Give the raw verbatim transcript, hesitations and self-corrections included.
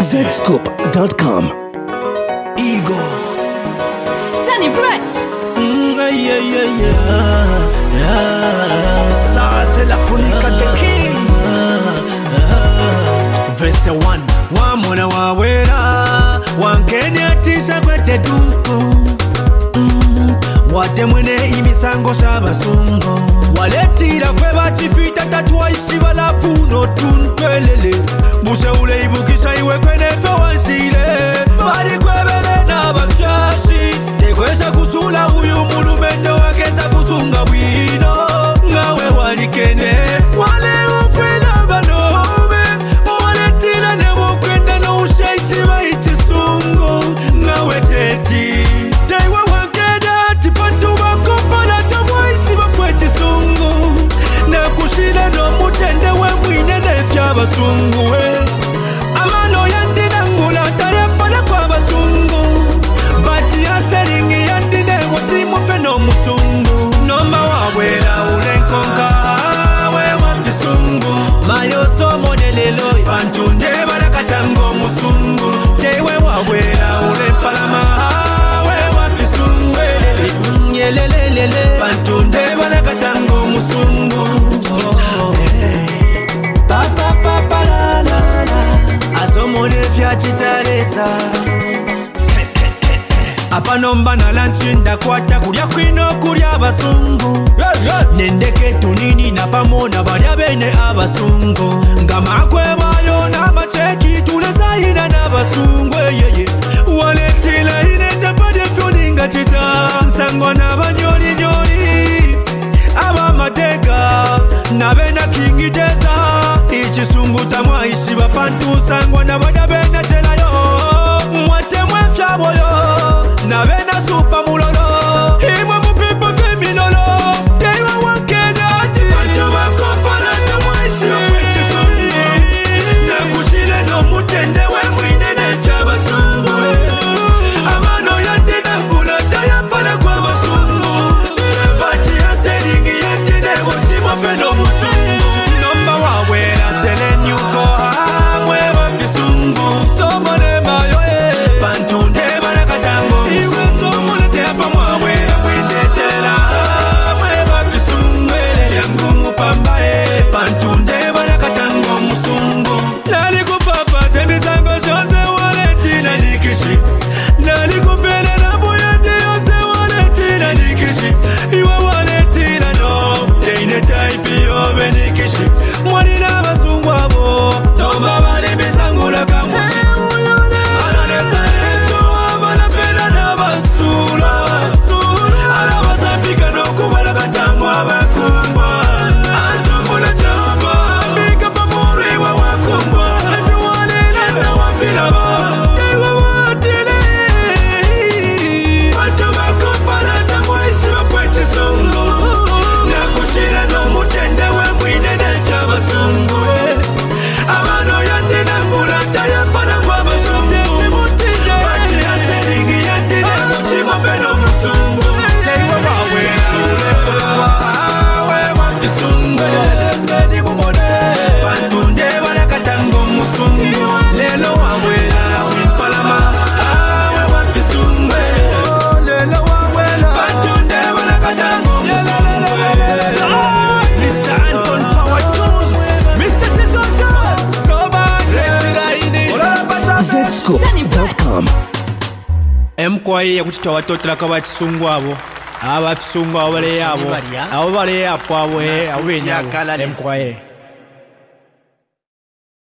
Z Scoop dot com. Ego Sunny Brex. mm, yeah, yeah, yeah, yeah. Ça c'est la folie Kateki. Verse one. Wamona wawera wankeni atisha kwete duku mm. Wate mwene imisango shabasungo waletira fwe bachifita tatwa ishiba la puno tunpelele Bushe ule ibukisha iwe kwene fe wanshile Bari kwebele na bafyashi Tekwesha kusula uyu mulumendo wakesa kusunga wino Ngawe walikene wale ukwela banome Waletira nebo kwenda no ushaishiba ichisungo Ngawe teti Deiwa wakeda tipantu wakopola tamwa ishiba kwechisungo Na kushile no mutende we mwine nefya basungu we Amano yandina ngula tarepana kwa basungu Bati ya seringi yandine wachimu feno musungu Nomba wawela ulenkonka we wafisungu Mayo somo nelelo pantunde balakatango musungu Tewe wawela ulenpalama we wafisungu Yelelelele pantunde balakatango musungu Papa papa la la la Asomo nefya chitaresa Apanomba na lanchinda kwata kulya kwino kulya abasungu Nendeke tunini na pamona balya bene abasungu Ngamakwe bayo na macheki tulesahina na basungu yeye Waletila inete pade fyoninga chita Nsangwa na banyoli nyoli Aba mateka na bena kingiteza Ichisungu tamwa ishiba pantu Sangwa na balya bena chelayo Mwate mwefya boyo Na vena supa mulolo Himwa mupipo feminolo Teiwa wakeda ati Pato wakopala na mwishi wakwechi sungu Na kushile no mutende we mwine nefya basungu Amano yande na ngula taya pala kwa basungu Bati ya seringi yande ne wachima feno musungu Nomba wawela sele nyuko hamwe wafisungu Somone mayo e Pantunde balakatango Pantunde balakatango musungu Nali kupapa temizango shose waleti na nikishi Nali kupele na buyende yose waleti na nikishi Iwa waleti na no Teine taipi yobe nikishi Mwani na basungu abo Tomba bale bizangu la kamushi Alanesa eto abana pela na basula Alabasambika no kubalakatango abakumbwa Z Scoop dot com. Mkwaye yakutita watoto laka bachisungu abo Aba fisungu abo bale yabo Abo bale yapo abo Abo bene abo Mkwaye